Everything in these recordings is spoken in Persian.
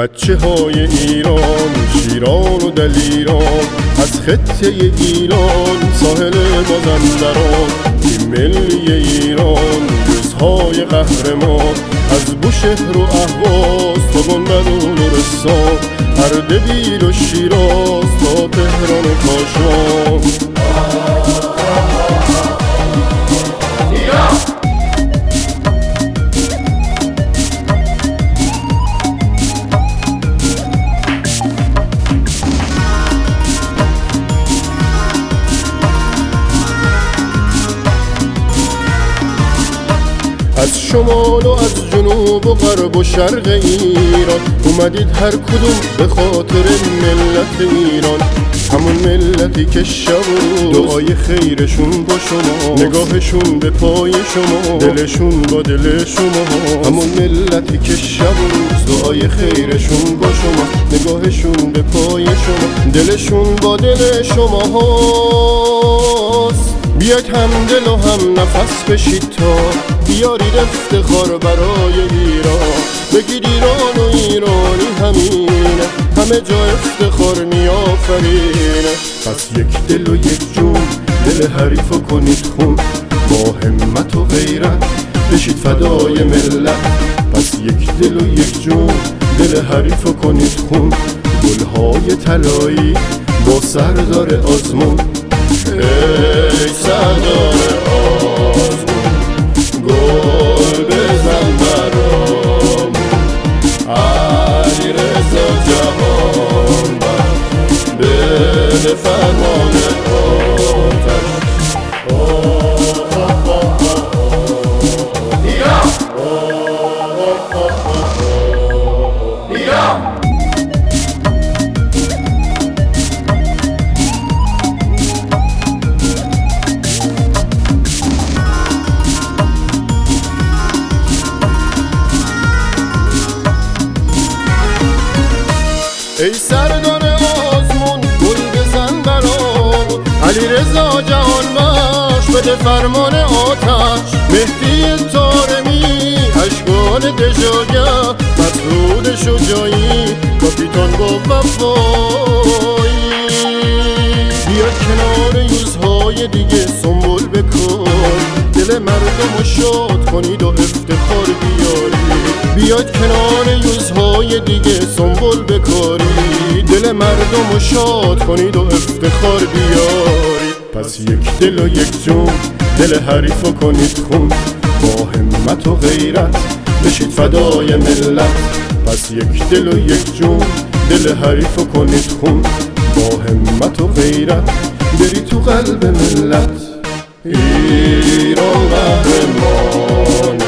بچه های ایران، شیران و دلیران، از خطه گیلان ساحل مازندران، تیم ملی ایران، روزهای قهرمان، از بوشهر و اهواز تا گنبد و لرستان، اردبیل و شیراز تا تهران و کاشان. از شمال و از جنوب و غرب و شرق ایران اومدید هر کدوم به خاطر ملت ایران، همون ملتی که شب و دعای خیرشون با شما، نگاهشون به پای شما، دلشون با دل شما، همون ملتی که شب و دعای خیرشون با شما، نگاهشون به پای شما، دلشون با دل شما هاست. بیاید هم دل و هم نفس بشید تا بیارید افتخار برای ایران، بگید ایران و ایرانی همینه، همه جا افتخار میآفرینه. پس یک دل و یک جون، دل حریفو کنید خون، با همت و غیرت بشید فدای ملت. پس یک دل و یک جون، دل حریفو کنید خون، گلهای طلایی با سردار آزمون. ای سردار آزمون، گل بزن برامون، علیرضا جهانبخش، بده فرمان آتش. ای سردار آزمون، گل بزن برامون، علیرضا جهانبخش، بده فرمان آتش. مهدی طارمی، اشکال دژاگه، مسعود شجاعی، کاپیتان با وفایی. بیاد کنار یوزهای دیگه سنبول بکن، دل مردم شاد کنید و افتخار بیارید. بیاد کنار یوزهای دیگه سنبول بکارید، دل مردم شاد کنید و افتخار بیارید. پس یک دل و یک جون، دل حریفو کنید خون، با همت و غیرت بشید فدای ملت. پس یک دل و یک جون، دل حریفو کنید خون، با همت و غیرت بری تو قلب ملت. ایران قهرمانه،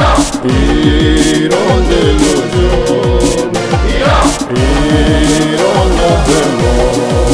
ایران دل و جانه، ایران قهرمانه.